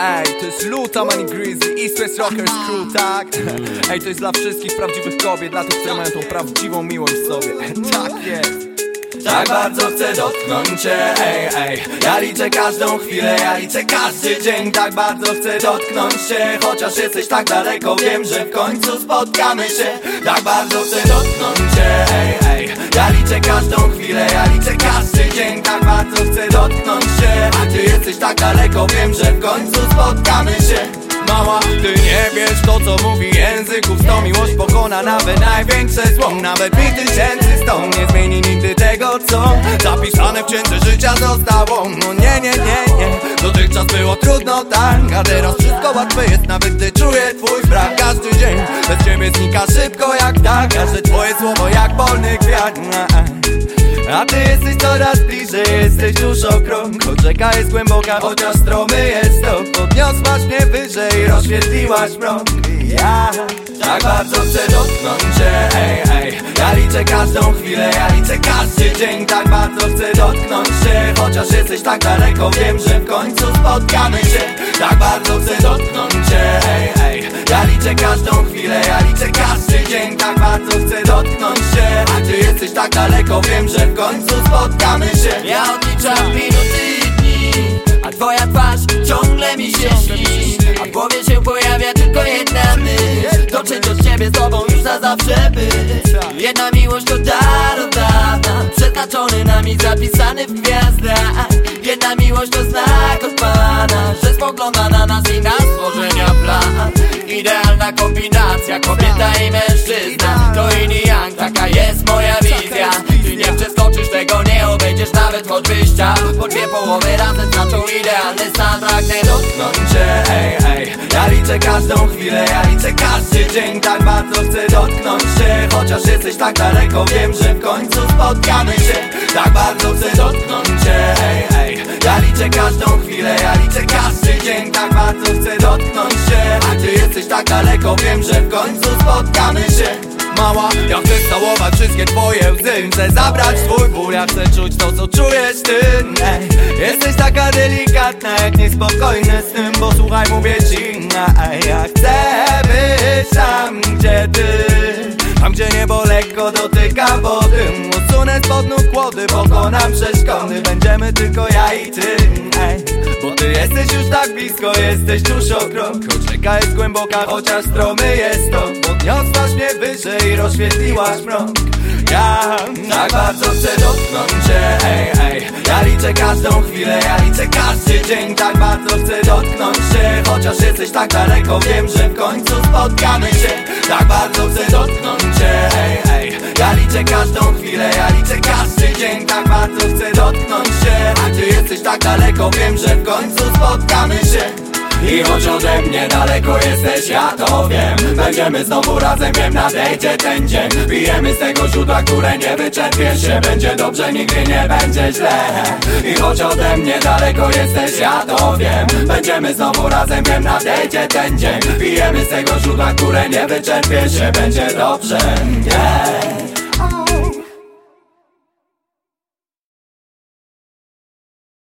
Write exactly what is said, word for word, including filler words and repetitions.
Ej, to jest Luta, Money Grizzly, East West Rockers Crew, tak? Ej, to jest dla wszystkich prawdziwych kobiet, dla tych, które mają tą prawdziwą miłość w sobie. Tak jest. Tak bardzo chcę dotknąć cię, ej, ej. Ja liczę każdą chwilę, ja liczę każdy dzień. Tak bardzo chcę dotknąć cię, chociaż jesteś tak daleko. Wiem, że w końcu spotkamy się. Tak bardzo chcę dotknąć cię, ej, ej. Ja liczę każdą chwilę, ja liczę każdy dzień. Tak bardzo chcę dotknąć cię, a ty jesteś tak daleko. Wiem, że w końcu spotkamy się. Mała, ty nie wiesz to, co mówi języków sto. Miłość pokona nawet największe zło. Nawet mi tysięcy sto nie zmieni nigdy tego, co zapisane w księdze życia zostało. No nie, nie, nie, nie. Dotychczas było trudno, tak, a teraz wszystko łatwe jest, nawet gdy czuję twój brak. Każdy dzień bez ciebie znika szybko jak tak. Każde twoje słowo jak polny kwiat. A ty jesteś coraz bliżej, jesteś już o krok. Rzeka jest głęboka, chociaż stromy jest to. Podniosłaś mnie wyżej, rozświetliłaś mrok. Ja tak bardzo chcę dotknąć cię, ej, ej. Ja liczę każdą chwilę, ja liczę każdy dzień. Tak bardzo chcę dotknąć cię, chociaż jesteś tak daleko. Wiem, że w końcu spotkamy się. Tak bardzo chcę dotknąć cię, ej, ej. Ja liczę każdą chwilę, ja liczę każdy dzień. Tak bardzo chcę dotknąć cię, a ty jesteś tak daleko. Wiem, że w końcu spotkamy się. Ja odliczam minuty i dni, a twoja twarz ciągle mi się śni. A w głowie się pojawia tylko jedna myśl: dotrzeć do ciebie z tobą już na zawsze być. Jedna miłość to dar od dawna, przeznaczony nami, zapisany w gwiazdach. Jedna miłość to znak od Pana, że spogląda na nas i na stworzenia plan. Idealna kombinacja, kobieta i mężczyzna. To yin i yang, taka jest moja wizja. Ty nie przeskoczysz tego, nie obejdziesz nawet choćbyś chciał. Bo dwie połowy razem znaczą idealny stan. Pragnę dotknąć cię, ej, ej. Ja liczę każdą chwilę, ja liczę każdy dzień. Tak bardzo chcę dotknąć cię, chociaż jesteś tak daleko. Wiem, że w końcu spotkamy się. Tak bardzo chcę dotknąć cię, ej, ej. Ja liczę każdą chwilę, ja liczę każdy dzień. Tak bardzo chcę dotknąć cię, a ty jesteś tak daleko. Wiem, że w końcu spotkamy się. Mała, ja chcę całować wszystkie twoje łzy. Chcę zabrać twój ból, ja chcę czuć to, co czujesz ty. Ej, jesteś taka delikatna jak niespokojny z tym, bo słuchaj, mówię ci, ej, ja chcę być tam, gdzie ty. Tam, gdzie niebo lekko dotyka wody. Usunę spod nóg kłody, pokonam przeszkody. Będziemy tylko ja i ty, ej. Bo ty jesteś już tak blisko, jesteś tuż o krok. Choć rzeka jest głęboka, chociaż stromy jest to. Podniosłaś mnie wyżej, rozświetliłaś mrok. Ja tak bardzo chcę dotknąć cię, ej, ej. Ja liczę każdą chwilę, ja liczę każdy dzień. Tak bardzo chcę dotknąć cię, chociaż jesteś tak daleko. Wiem, że w końcu spotkamy się. Tak bardzo chcę dotknąć cię, ej, ej. Ja liczę każdą chwilę, ja liczę każdy dzień. Tak bardzo chcę dotknąć cię, a ty jesteś tak daleko. Wiem, że w końcu spotkamy się. I choć ode mnie daleko jesteś, ja to wiem. Będziemy znowu razem, wiem, nadejdzie ten dzień. Pijemy z tego źródła, które nie wyczerpie się. Będzie dobrze, nigdy nie będzie źle. I choć ode mnie daleko jesteś, ja to wiem. Będziemy znowu razem, wiem, nadejdzie ten dzień. Pijemy z tego źródła, które nie wyczerpie się. Będzie dobrze, yeah.